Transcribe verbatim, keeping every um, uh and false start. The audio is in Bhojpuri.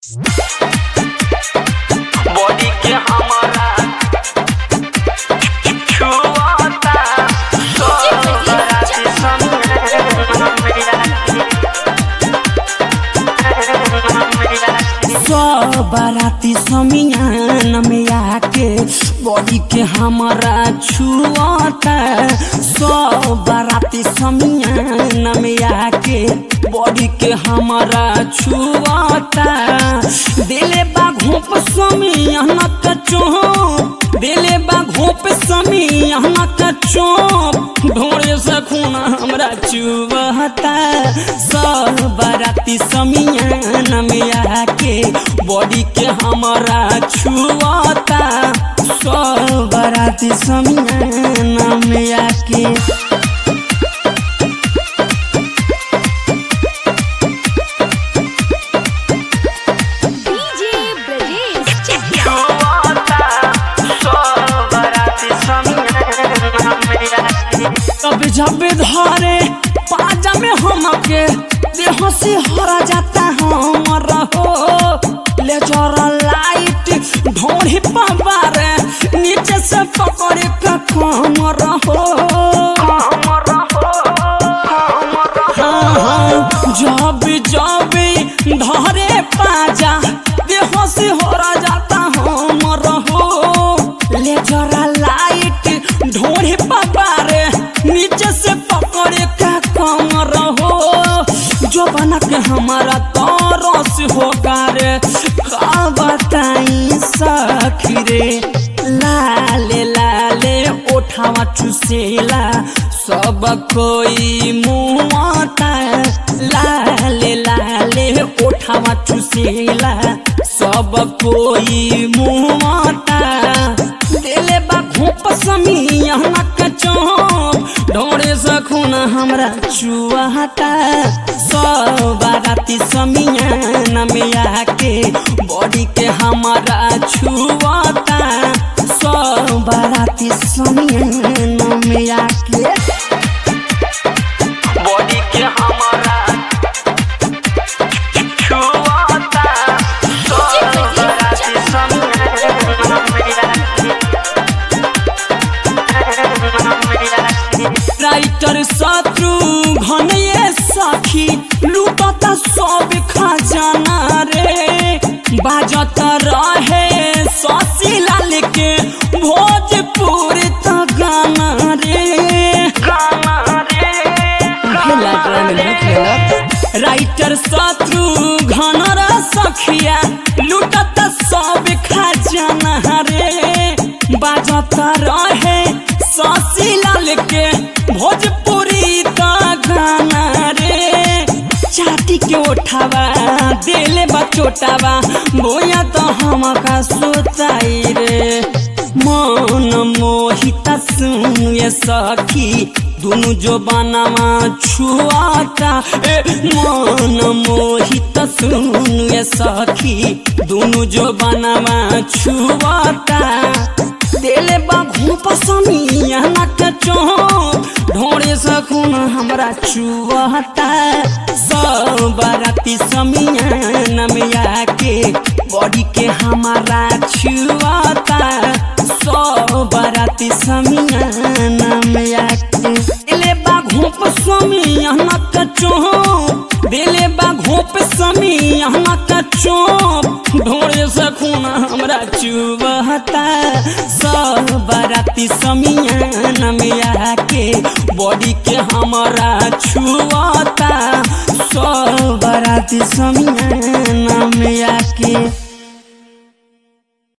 बॉडी के हमारा छुआता सब बाराती समियान में आके बॉडी के हमारा छुआता सब बाराती समियान में आके बॉडी के हमारा छुआता दिले बा घोप समियान का चोप दिले बा घोप समियान का चोप ढोरे से खून हमरा चुआता सब बाराती समियान में आके बॉडी के हमारा छुआता सब बाराती समियान में आके कब जब धरे पाजा में हमके देह से हरा जाता हमारा हो ले जरा लाइट ढोड़ी पवारे नीचे से पकड़े का कमरा हो जब जब धरे पाजा देह से हरा जाता हमारा हो ले जरा लाइट ढोड़ी पवारे नीचे से पकड़े का कमर हो जो बना के हमारा तरस होगा रे का बताई सखी रे लाले लाले ओठावा चुसेला सब कोई मुआता लाले लाले ओठावा चुसेला सब कोई मुआता दिले बा घोप समियान का चोप ढोरे से खून हमरा चुआता सब बाराती समियान में आके बॉडी के हमारा छुआता सब बाराती समियान में आके बॉडी के हमारा छुआता सब बाराती समियान में आके राइटर शत्रु घन ये सखी लूटता सब खजाना रे बाजत रहे शशि लाल के भोजपुर त गाना रे गाना रे राइटर शत्रु घन रा सखिया लूटता सब खजाना रे बाजत रहे शशि लाल के भोजपुरी का गाना रे चाटी के उठावा दिले बचोटावा बोया तो हम का सोताई रे मन मोहिता सुन ये सखी दोनों जो बनावा छुआता ए मन मोहिता सुन ये सखी दोनों जो बनावा छुआता दिले बा घोप समियान का चोप ढोरे से खून हमरा चुआता सब बाराती समियान में आके बॉडी के हमारा छुआता सब बाराती समियान में आके दिले बा घोप समियान का चोप दिले बा घोप समियान का चोप ढोरे से खून हमरा चुआता सब बाराती समियान में आके बॉडी के हमारा छुआता सब बाराती समियान में आके।